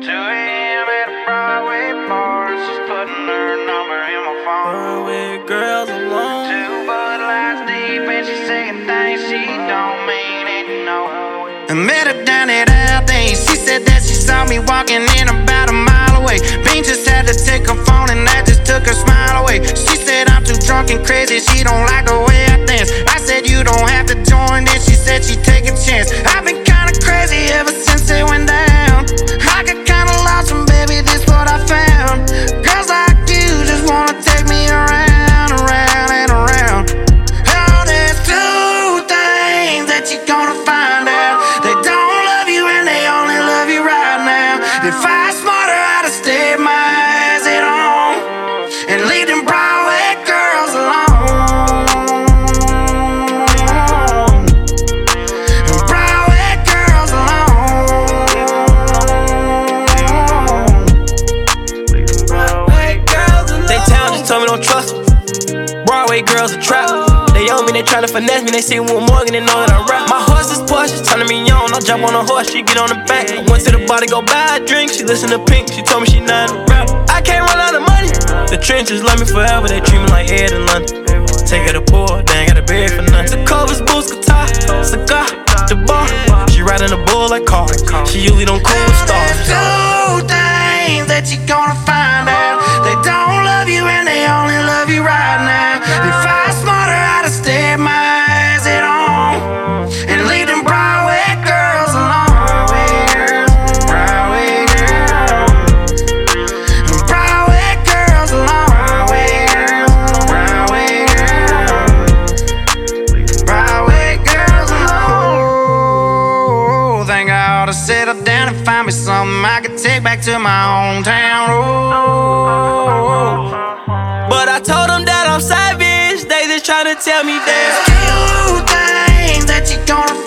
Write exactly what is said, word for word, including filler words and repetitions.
two a.m. at a Broadway bar. She's putting her number in my phone. Broadway girls alone. Two Bud Lights deep and she's saying things she don't mean it, no. I met her down at Aldi's. She said that she saw me walking in about a mile away. Bean just had to take her phone and that just took her smile away. She said I'm too drunk and crazy, she don't like the way I dance. I said you don't have to join, then she said she'd take a chance. I've been kinda crazy ever since it went down. I got kinda lost and baby, this what I found. Girls like you just wanna take me around, around and around. Oh, there's two things that you're gonna find out. They don't love you and they only love you right now. If I was smarter, I'd have stayed my eyes at home and leave them Broadway girls alone. Broadway girls alone. Broadway girls alone. They town just told me don't trust them. Broadway girls a trap. They own me, they tryna finesse me. They see one Morgan, they know that I rap. My horse is Porsche, she's turning me on. I jump on a horse, she get on the back. I went to the bar to go buy a drink. She listen to Pink, she told me she not a rap. I can't run out of money. The trenches love me forever, they treat me like Ed in London. Take her to poor, they ain't got a bed for nothing. The covers, boots, guitar, cigar, the bar. She riding a bull like car. She usually don't cool with stars. There's two things that you're gonna find out. They don't love you and they only love you right now. If I was smarter, I'd have stayed my eyes at home and leave them Broadway girls alone. Broadway girls, Broadway girls alone. Broadway girls, Broadway girls alone. Think I ought to settle down and find me something I could take back to my hometown. Oh. But I told them that I'm savage. They just tryna tell me that There's two things that you're gonna